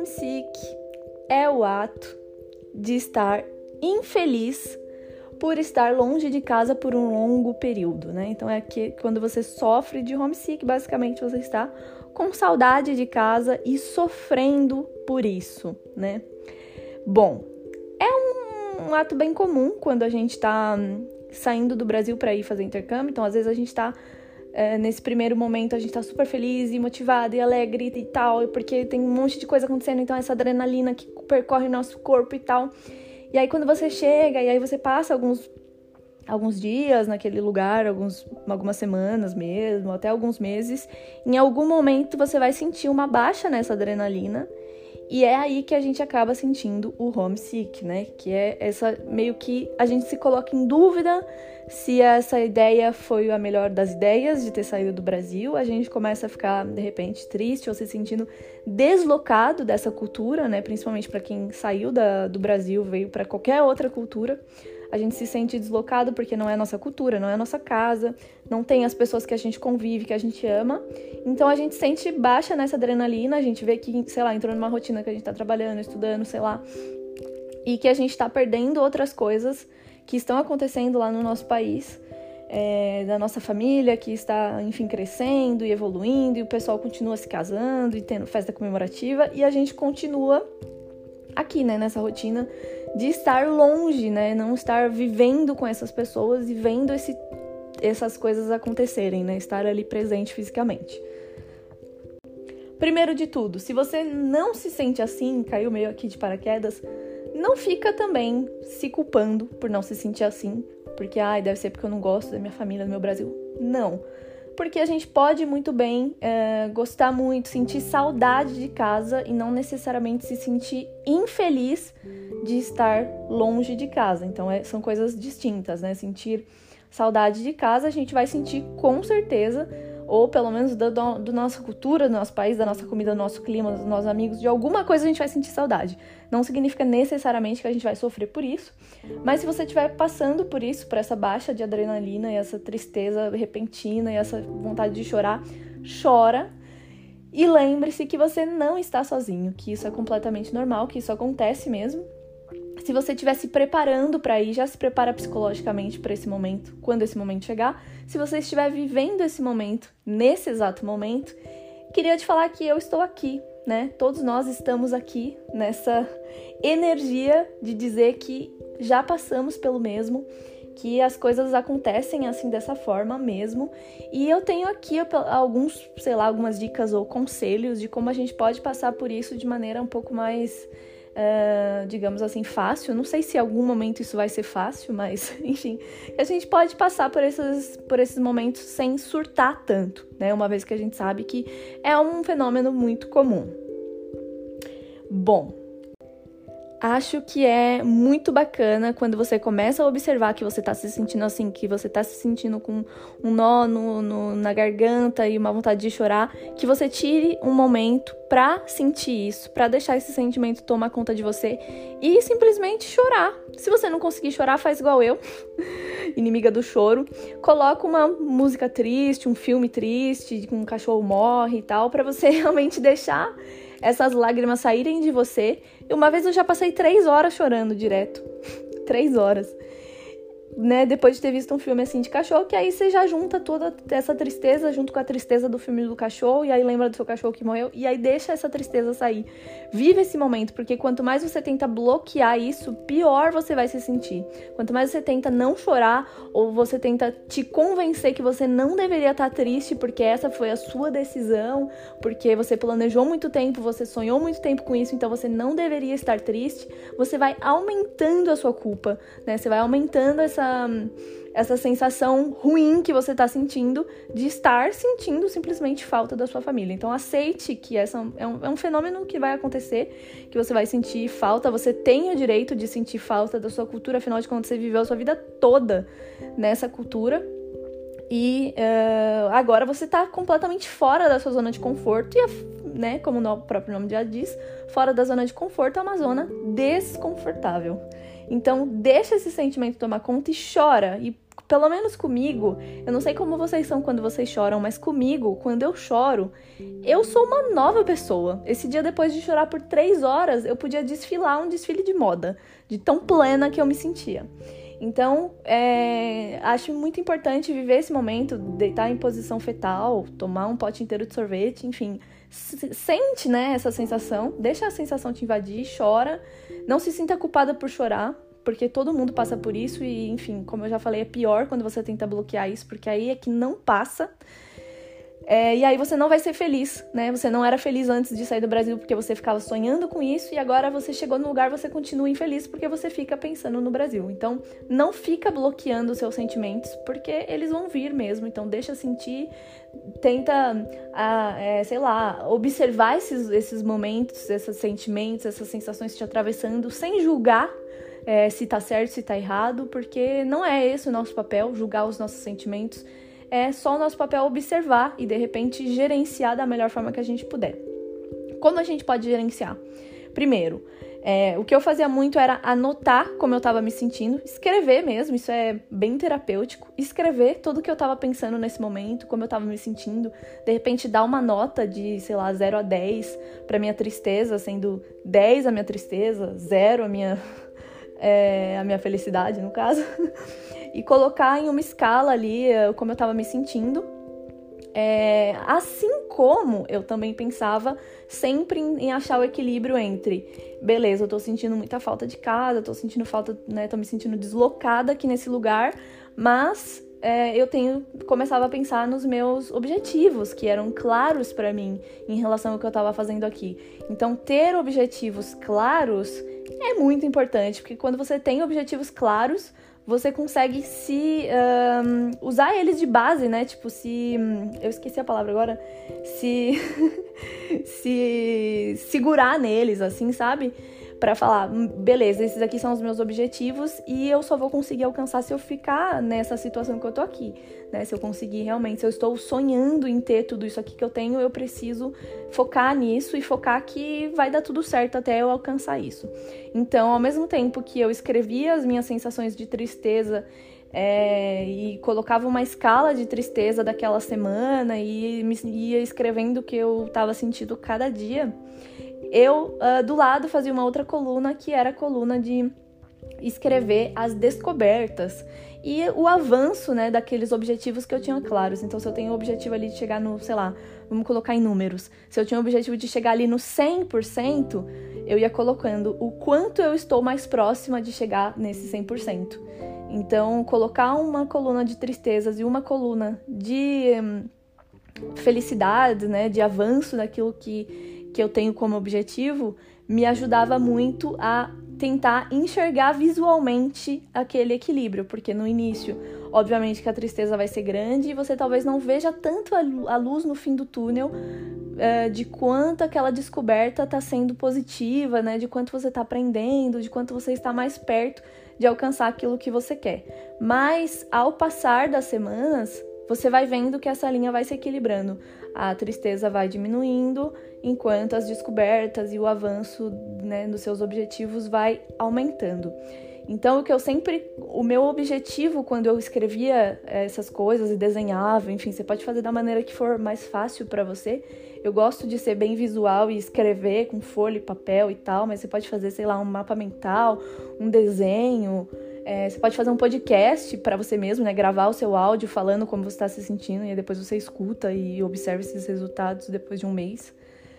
homesick é o ato de estar infeliz por estar longe de casa por um longo período, né? Então é que quando você sofre de homesick, basicamente você está com saudade de casa e sofrendo por isso, né? Bom, é um ato bem comum quando a gente está saindo do Brasil para ir fazer intercâmbio. Então, às vezes a gente está nesse primeiro momento, a gente tá super feliz e motivada e alegre e tal, porque tem um monte de coisa acontecendo, então essa adrenalina que percorre o nosso corpo e tal. E aí quando você chega, e aí você passa alguns dias naquele lugar, algumas semanas mesmo, até alguns meses, em algum momento você vai sentir uma baixa nessa adrenalina, e é aí que a gente acaba sentindo o homesick, né? Que é essa, meio que a gente se coloca em dúvida se essa ideia foi a melhor das ideias de ter saído do Brasil. A gente começa a ficar, de repente, triste ou se sentindo deslocado dessa cultura, né? Principalmente para quem saiu do Brasil, veio para qualquer outra cultura. A gente se sente deslocado porque não é a nossa cultura, não é a nossa casa, não tem as pessoas que a gente convive, que a gente ama. Então a gente sente baixa nessa adrenalina, a gente vê que, sei lá, entrou numa rotina que a gente tá trabalhando, estudando, sei lá, e que a gente tá perdendo outras coisas que estão acontecendo lá no nosso país, da nossa família, que está, enfim, crescendo e evoluindo, e o pessoal continua se casando e tendo festa comemorativa, e a gente continua aqui, né, nessa rotina de estar longe, né, não estar vivendo com essas pessoas e vendo essas coisas acontecerem, né, estar ali presente fisicamente. Primeiro de tudo, se você não se sente assim, caiu meio aqui de paraquedas, não fica também se culpando por não se sentir assim, porque, deve ser porque eu não gosto da minha família, do meu Brasil. Não. Porque a gente pode muito bem gostar muito, sentir saudade de casa e não necessariamente se sentir infeliz de estar longe de casa. Então, são coisas distintas, né? Sentir saudade de casa, a gente vai sentir com certeza, ou pelo menos da nossa cultura, do nosso país, da nossa comida, do nosso clima, dos nossos amigos, de alguma coisa a gente vai sentir saudade. Não significa necessariamente que a gente vai sofrer por isso, mas se você estiver passando por isso, por essa baixa de adrenalina e essa tristeza repentina e essa vontade de chorar, chora. E lembre-se que você não está sozinho, que isso é completamente normal, que isso acontece mesmo. Se você estiver se preparando para ir, já se prepara psicologicamente para esse momento, quando esse momento chegar. Se você estiver vivendo esse momento, nesse exato momento, queria te falar que eu estou aqui, né? Todos nós estamos aqui nessa energia de dizer que já passamos pelo mesmo, que as coisas acontecem assim dessa forma mesmo. E eu tenho aqui algumas dicas ou conselhos de como a gente pode passar por isso de maneira um pouco mais digamos assim, fácil. Não sei se em algum momento isso vai ser fácil, mas enfim, a gente pode passar por esses momentos sem surtar tanto, né? Uma vez que a gente sabe que é um fenômeno muito comum. Bom, acho que é muito bacana quando você começa a observar que você tá se sentindo assim, que você tá se sentindo com um nó na garganta e uma vontade de chorar, que você tire um momento pra sentir isso, pra deixar esse sentimento tomar conta de você e simplesmente chorar. Se você não conseguir chorar, faz igual eu, inimiga do choro. Coloca uma música triste, um filme triste, com um cachorro morre e tal, pra você realmente deixar essas lágrimas saírem de você. E uma vez eu já passei 3 horas chorando direto. 3 horas. Né? Depois de ter visto um filme assim de cachorro, que aí você já junta toda essa tristeza junto com a tristeza do filme do cachorro, e aí lembra do seu cachorro que morreu, e aí deixa essa tristeza sair. Vive esse momento, porque quanto mais você tenta bloquear isso, pior você vai se sentir. Quanto mais você tenta não chorar, ou você tenta te convencer que você não deveria estar triste, porque essa foi a sua decisão, porque você planejou muito tempo, você sonhou muito tempo com isso, então você não deveria estar triste, você vai aumentando a sua culpa, né? Você vai aumentando essa sensação ruim que você está sentindo de estar sentindo simplesmente falta da sua família. Então aceite que essa é um fenômeno que vai acontecer, que você vai sentir falta, você tem o direito de sentir falta da sua cultura, afinal de contas você viveu a sua vida toda nessa cultura. E agora você está completamente fora da sua zona de conforto e, né, como o próprio nome já diz, fora da zona de conforto é uma zona desconfortável. Então, deixa esse sentimento tomar conta e chora. E pelo menos comigo, eu não sei como vocês são quando vocês choram, mas comigo, quando eu choro, eu sou uma nova pessoa. Esse dia, depois de chorar por 3 horas, eu podia desfilar um desfile de moda, de tão plena que eu me sentia. Então, acho muito importante viver esse momento, deitar em posição fetal, tomar um pote inteiro de sorvete, enfim. Sente, né, essa sensação, deixa a sensação te invadir, chora. Não se sinta culpada por chorar, porque todo mundo passa por isso e, enfim, como eu já falei, é pior quando você tenta bloquear isso, porque aí é que não passa. E aí você não vai ser feliz, né? Você não era feliz antes de sair do Brasil porque você ficava sonhando com isso e agora você chegou no lugar, você continua infeliz porque você fica pensando no Brasil. Então, não fica bloqueando os seus sentimentos, porque eles vão vir mesmo. Então, deixa sentir, tenta, observar esses momentos, esses sentimentos, essas sensações te atravessando sem julgar se tá certo, se tá errado, porque não é esse o nosso papel, julgar os nossos sentimentos. É só o nosso papel observar e, de repente, gerenciar da melhor forma que a gente puder. Como a gente pode gerenciar? Primeiro, o que eu fazia muito era anotar como eu estava me sentindo, escrever mesmo, isso é bem terapêutico, escrever tudo o que eu estava pensando nesse momento, como eu estava me sentindo, de repente dar uma nota de, 0 a 10 para minha tristeza, sendo 10 a minha tristeza, 0 a minha felicidade, no caso. E colocar em uma escala ali como eu tava me sentindo. Assim como eu também pensava sempre em achar o equilíbrio entre, beleza, eu tô sentindo muita falta de casa, tô sentindo falta, né, tô me sentindo deslocada aqui nesse lugar, mas começava a pensar nos meus objetivos, que eram claros pra mim em relação ao que eu tava fazendo aqui. Então, ter objetivos claros é muito importante, porque quando você tem objetivos claros, você consegue usar eles de base, né? Tipo, eu esqueci a palavra agora. Se segurar neles, assim, sabe? Pra falar, beleza, esses aqui são os meus objetivos e eu só vou conseguir alcançar se eu ficar nessa situação que eu tô aqui, né? Se eu conseguir realmente, se eu estou sonhando em ter tudo isso aqui que eu tenho, eu preciso focar nisso e focar que vai dar tudo certo até eu alcançar isso. Então, ao mesmo tempo que eu escrevia as minhas sensações de tristeza e colocava uma escala de tristeza daquela semana e ia escrevendo o que eu tava sentindo cada dia, eu, do lado, fazia uma outra coluna, que era a coluna de escrever as descobertas e o avanço, né, daqueles objetivos que eu tinha claros. Então, se eu tenho o objetivo ali de chegar no, vamos colocar em números. Se eu tinha o objetivo de chegar ali no 100%, eu ia colocando o quanto eu estou mais próxima de chegar nesse 100%. Então, colocar uma coluna de tristezas e uma coluna de felicidade, né, de avanço daquilo que eu tenho como objetivo, me ajudava muito a tentar enxergar visualmente aquele equilíbrio, porque no início, obviamente que a tristeza vai ser grande e você talvez não veja tanto a luz no fim do túnel, de quanto aquela descoberta está sendo positiva, né, de quanto você está aprendendo, de quanto você está mais perto de alcançar aquilo que você quer. Mas, ao passar das semanas, você vai vendo que essa linha vai se equilibrando. A tristeza vai diminuindo, enquanto as descobertas e o avanço, né, dos seus objetivos vai aumentando. Então, o meu objetivo quando eu escrevia essas coisas e desenhava, enfim, você pode fazer da maneira que for mais fácil para você. Eu gosto de ser bem visual e escrever com folha e papel e tal, mas você pode fazer, um mapa mental, um desenho. Você pode fazer um podcast para você mesmo, né? Gravar o seu áudio falando como você está se sentindo e depois você escuta e observa esses resultados depois de um mês.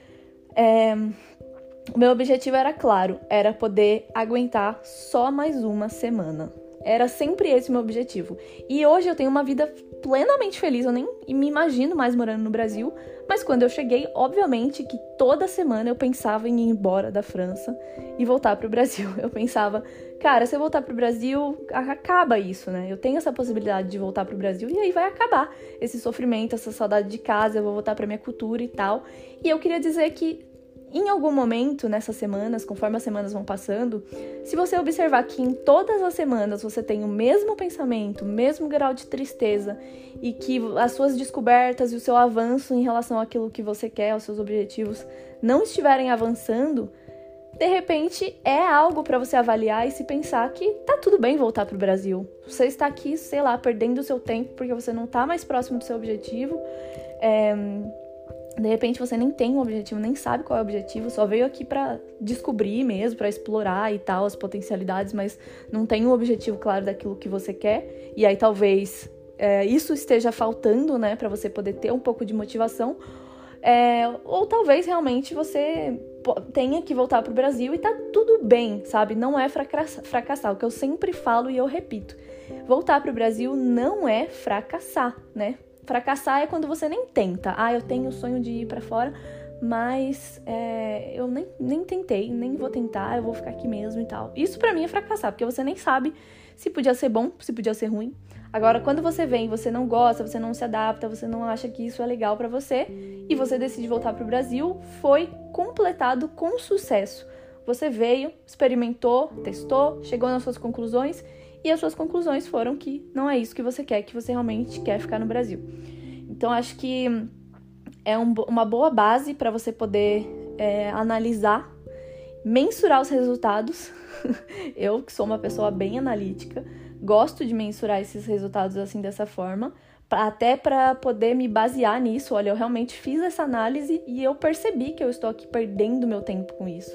O meu objetivo era claro, era poder aguentar só mais uma semana. Era sempre esse o meu objetivo. E hoje eu tenho uma vida plenamente feliz, eu nem me imagino mais morando no Brasil, mas quando eu cheguei, obviamente que toda semana eu pensava em ir embora da França e voltar pro Brasil. Eu pensava, cara, se eu voltar pro Brasil, acaba isso, né? Eu tenho essa possibilidade de voltar pro Brasil e aí vai acabar esse sofrimento, essa saudade de casa, eu vou voltar pra minha cultura e tal. E eu queria dizer que em algum momento, nessas semanas, conforme as semanas vão passando, se você observar que em todas as semanas você tem o mesmo pensamento, o mesmo grau de tristeza e que as suas descobertas e o seu avanço em relação àquilo que você quer, aos seus objetivos, não estiverem avançando, de repente é algo para você avaliar e se pensar que tá tudo bem voltar pro Brasil. Você está aqui, sei lá, perdendo o seu tempo porque você não tá mais próximo do seu objetivo. De repente você nem tem um objetivo, nem sabe qual é o objetivo, só veio aqui pra descobrir mesmo, pra explorar e tal, as potencialidades, mas não tem um objetivo claro daquilo que você quer. E aí talvez isso esteja faltando, né, pra você poder ter um pouco de motivação. Ou talvez realmente você tenha que voltar pro Brasil e tá tudo bem, sabe? Não é fracassar, o que eu sempre falo e eu repito. Voltar pro Brasil não é fracassar, né? Fracassar é quando você nem tenta. Eu tenho o sonho de ir pra fora, mas eu nem tentei, nem vou tentar, eu vou ficar aqui mesmo e tal. Isso pra mim é fracassar, porque você nem sabe se podia ser bom, se podia ser ruim. Agora, quando você vem, você não gosta, você não se adapta, você não acha que isso é legal pra você, e você decide voltar pro Brasil, foi completado com sucesso. Você veio, experimentou, testou, chegou nas suas conclusões, e as suas conclusões foram que não é isso que você quer, que você realmente quer ficar no Brasil. Então, acho que é uma boa base para você poder analisar, mensurar os resultados. Eu, que sou uma pessoa bem analítica, gosto de mensurar esses resultados assim dessa forma, até para poder me basear nisso. Olha, eu realmente fiz essa análise e eu percebi que eu estou aqui perdendo meu tempo com isso.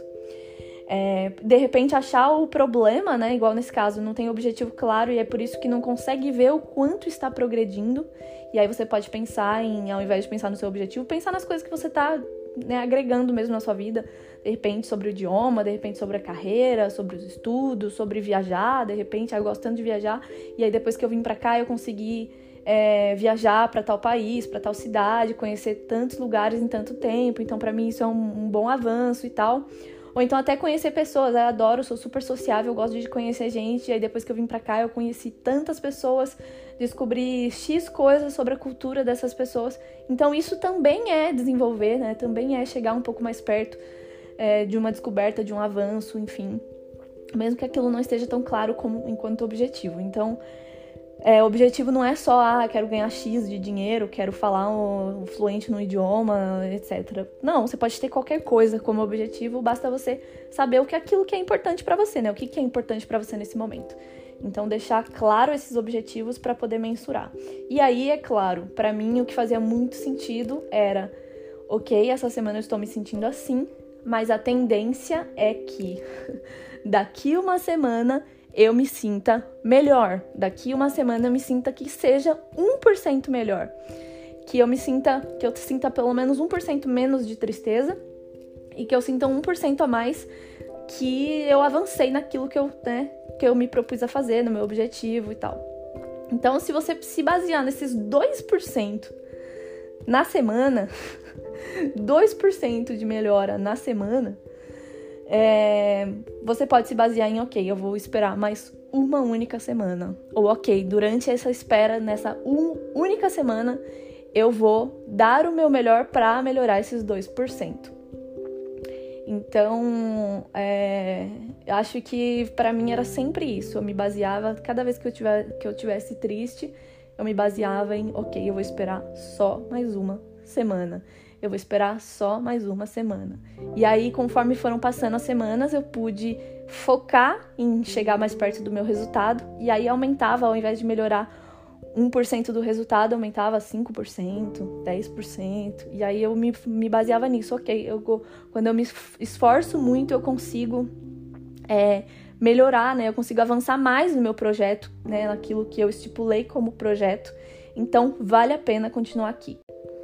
De repente achar o problema, né? Igual nesse caso, não tem objetivo claro e é por isso que não consegue ver o quanto está progredindo. E aí você pode pensar ao invés de pensar no seu objetivo, pensar nas coisas que você está, né, agregando mesmo na sua vida. De repente sobre o idioma, de repente sobre a carreira, sobre os estudos, sobre viajar. De repente, eu gosto tanto de viajar. E aí depois que eu vim pra cá, eu consegui viajar para tal país, para tal cidade, conhecer tantos lugares em tanto tempo. Então, pra mim, isso é um bom avanço e tal. Ou então até conhecer pessoas, eu adoro, sou super sociável, eu gosto de conhecer gente, e aí depois que eu vim pra cá eu conheci tantas pessoas, descobri X coisas sobre a cultura dessas pessoas, então isso também é desenvolver, né, também é chegar um pouco mais perto de uma descoberta, de um avanço, enfim, mesmo que aquilo não esteja tão claro como enquanto objetivo. Então, o objetivo não é só, quero ganhar X de dinheiro, quero falar fluente no idioma, etc. Não, você pode ter qualquer coisa como objetivo, basta você saber aquilo que é importante pra você, né? O que é importante pra você nesse momento. Então, deixar claro esses objetivos pra poder mensurar. E aí, é claro, pra mim o que fazia muito sentido era, ok, essa semana eu estou me sentindo assim, mas a tendência é que daqui uma semana eu me sinta melhor. Daqui uma semana eu me sinta que seja 1% melhor. Que eu sinta pelo menos 1% menos de tristeza e que eu sinta 1% a mais que eu avancei naquilo que eu me propus a fazer, no meu objetivo e tal. Então, se você se basear nesses 2% na semana, 2% de melhora na semana, você pode se basear em, ok, eu vou esperar mais uma única semana. Ou, ok, durante essa espera, nessa única semana, eu vou dar o meu melhor para melhorar esses 2%. Então, eu acho que para mim era sempre isso. Eu me baseava, cada vez que eu tivesse triste, eu me baseava em, ok, eu vou esperar só mais uma semana. Eu vou esperar só mais uma semana. E aí, conforme foram passando as semanas, eu pude focar em chegar mais perto do meu resultado. E aí aumentava, ao invés de melhorar 1% do resultado, aumentava 5%, 10%. E aí eu me baseava nisso. Ok, quando eu me esforço muito, eu consigo melhorar, né? Eu consigo avançar mais no meu projeto, né? Naquilo que eu estipulei como projeto. Então, vale a pena continuar aqui.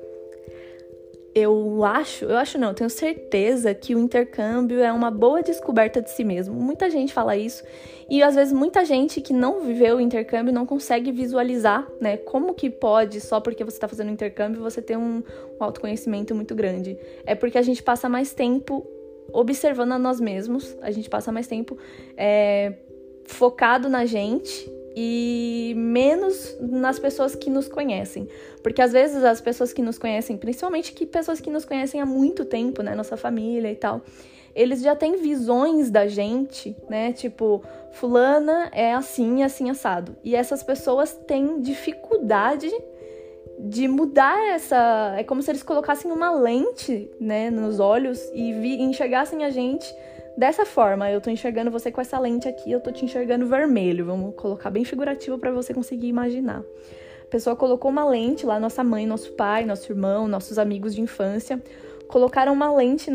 Eu tenho certeza que o intercâmbio é uma boa descoberta de si mesmo. Muita gente fala isso e às vezes muita gente que não viveu o intercâmbio não consegue visualizar, né, como que pode, só porque você está fazendo intercâmbio, você ter um autoconhecimento muito grande. É porque a gente passa mais tempo observando a nós mesmos, a gente passa mais tempo focado na gente e menos nas pessoas que nos conhecem. Porque às vezes as pessoas que nos conhecem, principalmente pessoas que nos conhecem há muito tempo, né, nossa família e tal, eles já têm visões da gente, né, tipo, fulana é assim, assim, assado. E essas pessoas têm dificuldade de mudar é como se eles colocassem uma lente, né, nos olhos e enxergassem a gente dessa forma, eu tô enxergando você com essa lente aqui, eu tô te enxergando vermelho. Vamos colocar bem figurativo para você conseguir imaginar. A pessoa colocou uma lente lá, nossa mãe, nosso pai, nosso irmão, nossos amigos de infância, colocaram uma lente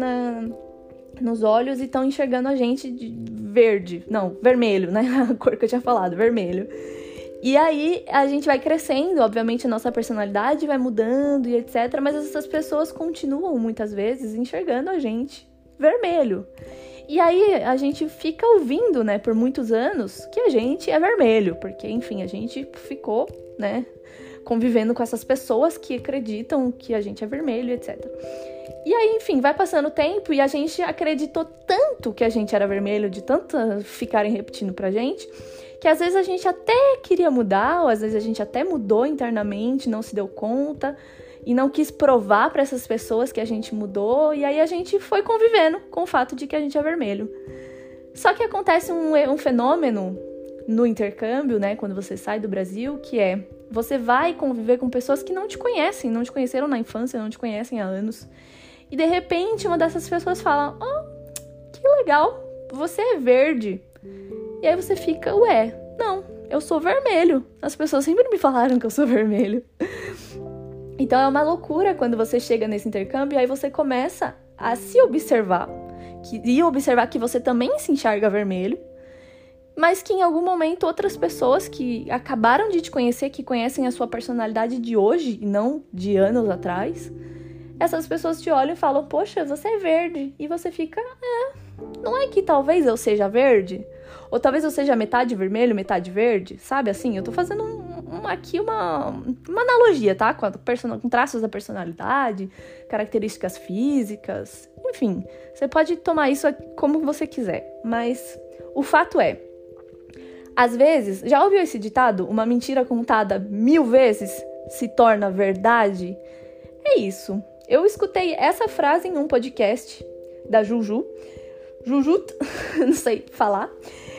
nos olhos e estão enxergando a gente de vermelho, né? A cor que eu tinha falado, vermelho. E aí a gente vai crescendo, obviamente a nossa personalidade vai mudando e etc. Mas essas pessoas continuam muitas vezes enxergando a gente vermelho. E aí a gente fica ouvindo, né, por muitos anos que a gente é vermelho, porque enfim, a gente ficou, né, convivendo com essas pessoas que acreditam que a gente é vermelho, etc. E aí, enfim, vai passando o tempo e a gente acreditou tanto que a gente era vermelho, de tanto ficarem repetindo pra gente, que às vezes a gente até queria mudar, ou às vezes a gente até mudou internamente, não se deu conta e não quis provar para essas pessoas que a gente mudou, e aí a gente foi convivendo com o fato de que a gente é vermelho. Só que acontece um fenômeno no intercâmbio, né, quando você sai do Brasil, que é, você vai conviver com pessoas que não te conhecem, não te conheceram na infância, não te conhecem há anos, e de repente uma dessas pessoas fala, que legal, você é verde. E aí você fica, não, eu sou vermelho. As pessoas sempre me falaram que eu sou vermelho. Então é uma loucura quando você chega nesse intercâmbio e aí você começa a se observar. E observar que você também se enxerga vermelho, mas que em algum momento outras pessoas que acabaram de te conhecer, que conhecem a sua personalidade de hoje e não de anos atrás, essas pessoas te olham e falam, poxa, você é verde. E você fica, não é que talvez eu seja verde? Ou talvez eu seja metade vermelho, metade verde, sabe? Assim, eu tô fazendo aqui uma analogia, tá? Com traços da personalidade, características físicas, enfim. Você pode tomar isso como você quiser, mas o fato é, às vezes, já ouviu esse ditado? Uma mentira contada 1000 vezes se torna verdade? É isso. Eu escutei essa frase em um podcast da Jujut, não sei falar.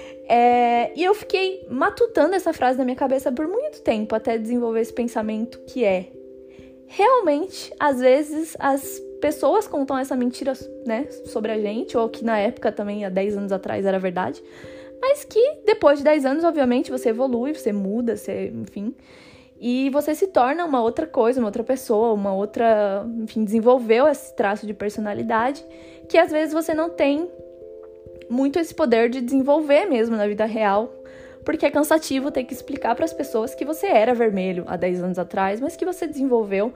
E eu fiquei matutando essa frase na minha cabeça por muito tempo, até desenvolver esse pensamento que é, realmente, às vezes, as pessoas contam essa mentira, né, sobre a gente, ou que na época também, há 10 anos atrás, era verdade, mas que depois de 10 anos, obviamente, você evolui, você muda, enfim, e você se torna uma outra coisa, uma outra pessoa, uma outra, enfim, desenvolveu esse traço de personalidade que às vezes você não tem muito esse poder de desenvolver mesmo na vida real, porque é cansativo ter que explicar para as pessoas que você era vermelho há 10 anos atrás, mas que você desenvolveu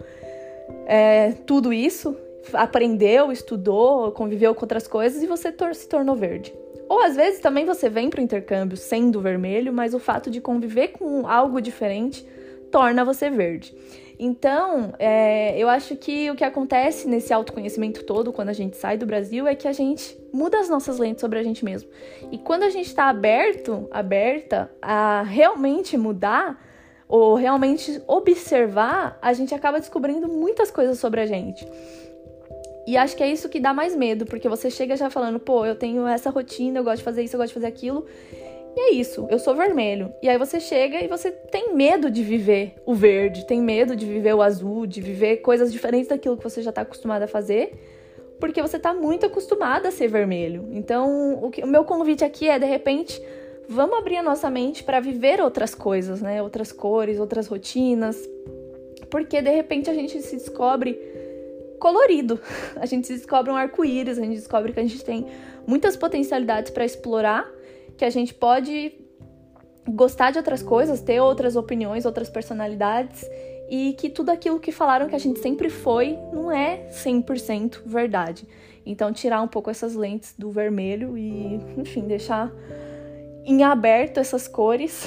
tudo isso, aprendeu, estudou, conviveu com outras coisas e você se tornou verde. Ou às vezes também você vem para o intercâmbio sendo vermelho, mas o fato de conviver com algo diferente torna você verde. Então, eu acho que o que acontece nesse autoconhecimento todo, quando a gente sai do Brasil, é que a gente muda as nossas lentes sobre a gente mesmo. E quando a gente está aberta a realmente mudar, ou realmente observar, a gente acaba descobrindo muitas coisas sobre a gente. E acho que é isso que dá mais medo, porque você chega já falando, eu tenho essa rotina, eu gosto de fazer isso, eu gosto de fazer aquilo, e é isso, eu sou vermelho. E aí você chega e você tem medo de viver o verde, tem medo de viver o azul, de viver coisas diferentes daquilo que você já está acostumado a fazer, porque você está muito acostumado a ser vermelho. Então, o meu convite aqui é, de repente, vamos abrir a nossa mente para viver outras coisas, né? Outras cores, outras rotinas, porque de repente a gente se descobre colorido, a gente se descobre um arco-íris, a gente descobre que a gente tem muitas potencialidades para explorar, que a gente pode gostar de outras coisas, ter outras opiniões, outras personalidades, e que tudo aquilo que falaram que a gente sempre foi não é 100% verdade. Então, tirar um pouco essas lentes do vermelho e, enfim, deixar em aberto essas cores.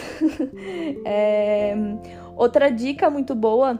Outra dica muito boa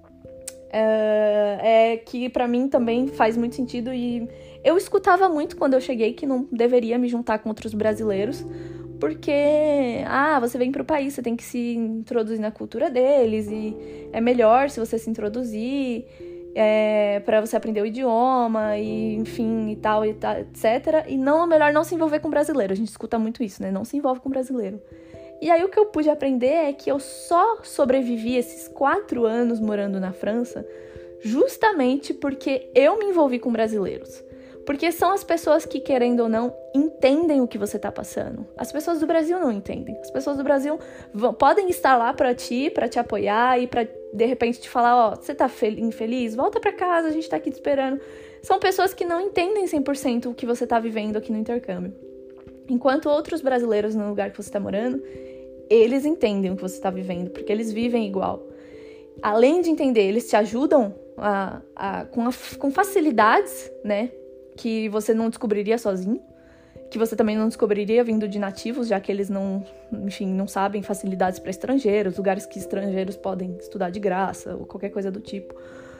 é que pra mim também faz muito sentido, e eu escutava muito quando eu cheguei que não deveria me juntar com outros brasileiros, porque, você vem pro país, você tem que se introduzir na cultura deles, e é melhor se você se introduzir pra você aprender o idioma, e enfim, e tal, etc. E não, é melhor não se envolver com brasileiro. A gente escuta muito isso, né? Não se envolve com brasileiro. E aí o que eu pude aprender é que eu só sobrevivi esses 4 anos morando na França justamente porque eu me envolvi com brasileiros. Porque são as pessoas que, querendo ou não, entendem o que você tá passando. As pessoas do Brasil não entendem. As pessoas do Brasil podem estar lá pra te apoiar e pra, de repente, te falar, ó, você tá infeliz? Volta pra casa, a gente tá aqui te esperando. São pessoas que não entendem 100% o que você tá vivendo aqui no intercâmbio. Enquanto outros brasileiros no lugar que você tá morando, eles entendem o que você tá vivendo, porque eles vivem igual. Além de entender, eles te ajudam com facilidades, né? Que você não descobriria sozinho, que você também não descobriria vindo de nativos, já que eles não sabem facilidades para estrangeiros, lugares que estrangeiros podem estudar de graça, ou qualquer coisa do tipo.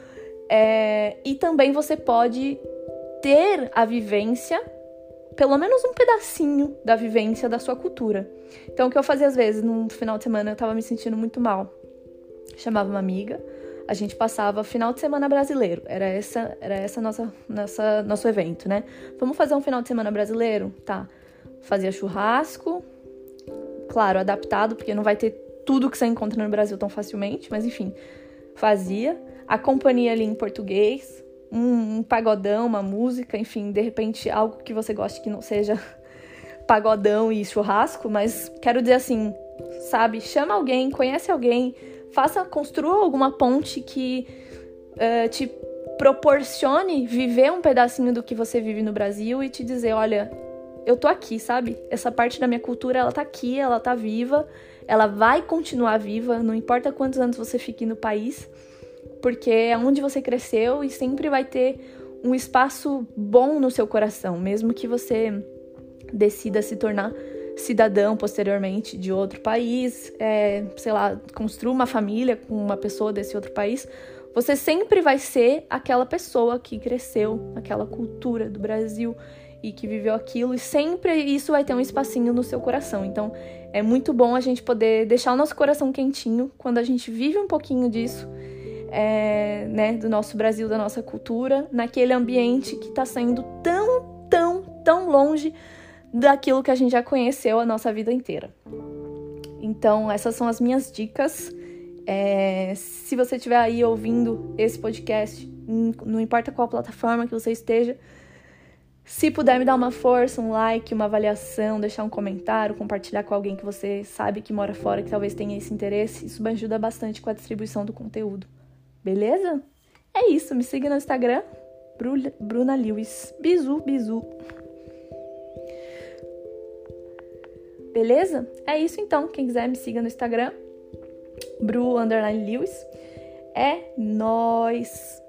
E também você pode ter a vivência, pelo menos um pedacinho da vivência da sua cultura. Então, o que eu fazia às vezes, num final de semana, eu tava me sentindo muito mal. Chamava uma amiga, a gente passava final de semana brasileiro. Era essa nosso evento, né? Vamos fazer um final de semana brasileiro? Tá. Fazia churrasco, claro, adaptado, porque não vai ter tudo que você encontra no Brasil tão facilmente, mas enfim, fazia. A companhia ali em português, um pagodão, uma música, enfim, de repente algo que você goste que não seja pagodão e churrasco, mas quero dizer assim, sabe? Chama alguém, conhece alguém, construa alguma ponte que te proporcione viver um pedacinho do que você vive no Brasil e te dizer, olha, eu tô aqui, sabe? Essa parte da minha cultura, ela tá aqui, ela tá viva, ela vai continuar viva, não importa quantos anos você fique no país, porque é onde você cresceu e sempre vai ter um espaço bom no seu coração, mesmo que você decida se tornar cidadão posteriormente de outro país, sei lá, construa uma família com uma pessoa desse outro país, você sempre vai ser aquela pessoa que cresceu naquela cultura do Brasil e que viveu aquilo, e sempre isso vai ter um espacinho no seu coração. Então, é muito bom a gente poder deixar o nosso coração quentinho quando a gente vive um pouquinho disso, né, do nosso Brasil, da nossa cultura, naquele ambiente que está saindo tão, tão, tão longe daquilo que a gente já conheceu a nossa vida inteira. Então, essas são as minhas dicas. Se você estiver aí ouvindo esse podcast, não importa qual plataforma que você esteja, se puder me dar uma força, um like, uma avaliação, deixar um comentário, compartilhar com alguém que você sabe que mora fora, que talvez tenha esse interesse, isso me ajuda bastante com a distribuição do conteúdo. Beleza? É isso, me siga no Instagram, Bruna Lewis. Bizu, bizu. Beleza? É isso então. Quem quiser me siga no Instagram, Bru_Lewis. É nóis!